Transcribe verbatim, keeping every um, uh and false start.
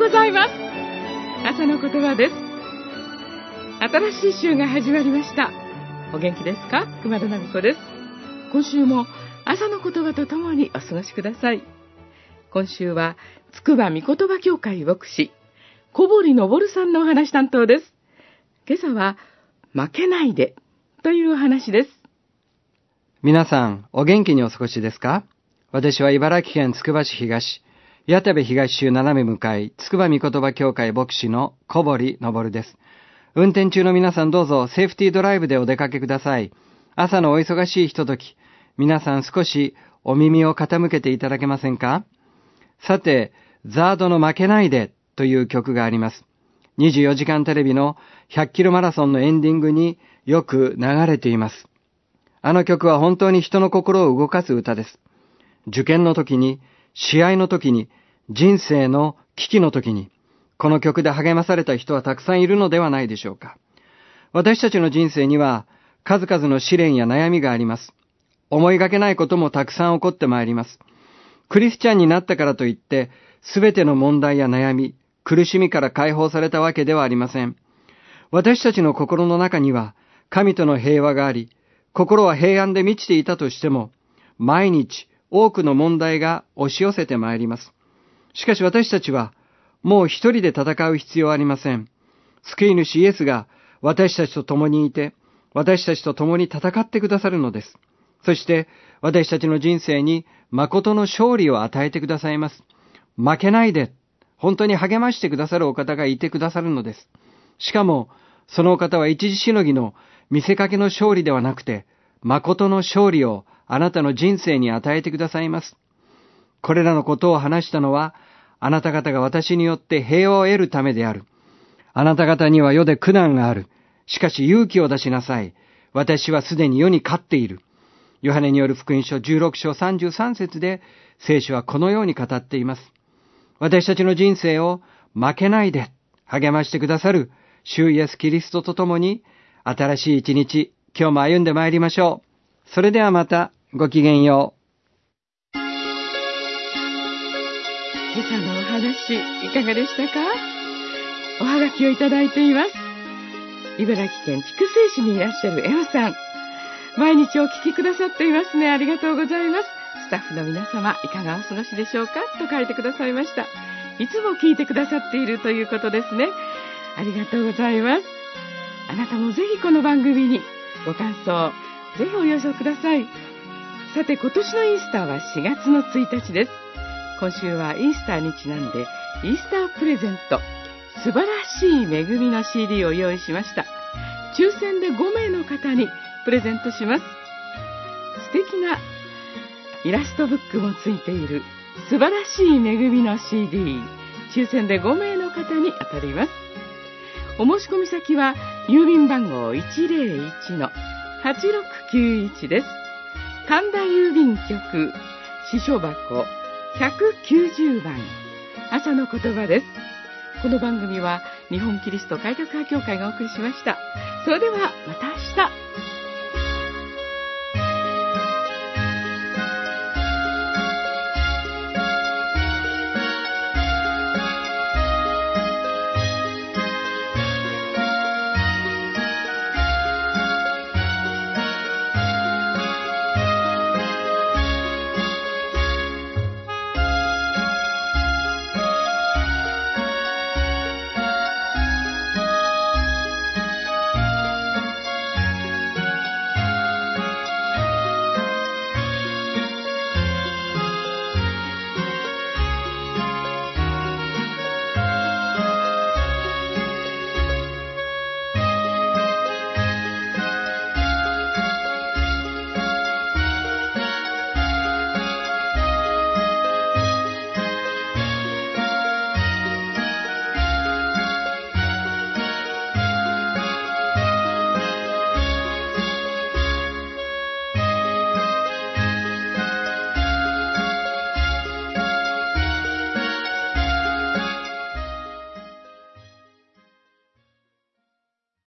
ございます。朝の言葉です。新しい週が始まりました。お元気ですか？熊田奈美子です。今週も朝の言葉とともにお過ごしください。今週はつくば御言葉協会牧師小堀昇さんのお話担当です。今朝は負けないでというお話です。 皆さんお元気にお過ごしですか？私は茨城県つくば市東谷田部東州斜め向かいつくば御言葉協会牧師の小堀昇です。運転中の皆さんどうぞセーフティードライブでお出かけください。朝のお忙しいひととき、皆さん少しお耳を傾けていただけませんか？さて、ザードの負けないでという曲があります。にじゅうよじかんテレビのひゃっキロマラソンのエンディングによく流れています。あの曲は本当に人の心を動かす歌です。受験の時に、試合の時に、人生の危機の時に、この曲で励まされた人はたくさんいるのではないでしょうか。私たちの人生には数々の試練や悩みがあります。思いがけないこともたくさん起こってまいります。クリスチャンになったからといって、すべての問題や悩み、苦しみから解放されたわけではありません。私たちの心の中には神との平和があり、心は平安で満ちていたとしても、毎日多くの問題が押し寄せてまいります。しかし私たちは、もう一人で戦う必要はありません。救い主イエスが私たちと共にいて、私たちと共に戦ってくださるのです。そして私たちの人生に誠の勝利を与えてくださいます。負けないで、本当に励ましてくださるお方がいてくださるのです。しかも、そのお方は一時しのぎの見せかけの勝利ではなくて、誠の勝利をあなたの人生に与えてくださいます。これらのことを話したのは、あなた方が私によって平和を得るためである。あなた方には世で苦難がある。しかし勇気を出しなさい。私はすでに世に勝っている。ヨハネによる福音書じゅうろく章さんじゅうさん節で聖書はこのように語っています。私たちの人生を負けないで励ましてくださる主イエスキリストと共に新しい一日、今日も歩んでまいりましょう。それではまたごきげんよう。 今朝のお話いかがでしたか？おはがきをいただいています。茨城県筑西市にいらっしゃるエオさん、毎日お聞きくださっていますね。ありがとうございます。スタッフの皆様いかがお過ごしでしょうかと書いてくださいました。いつも聞いてくださっているということですね。ありがとうございます。あなたもぜひこの番組にご感想ぜひお寄せください。さて、今年のイースターはしがつのついたちです。今週はイースターにちなんでイースタープレゼント素晴らしい恵みの シーディー を用意しました。抽選でごめいの方にプレゼントします。素敵なイラストブックもついている素晴らしい恵みの シーディー、 抽選でごめいの方に当たります。お申し込み先は郵便番号 いちぜろいちのはちろくきゅういち です。神田郵便局支所箱ひゃくきゅうじゅうばん、朝の言葉です。この番組は日本キリスト改革派協会がお送りしました。それではまた明日。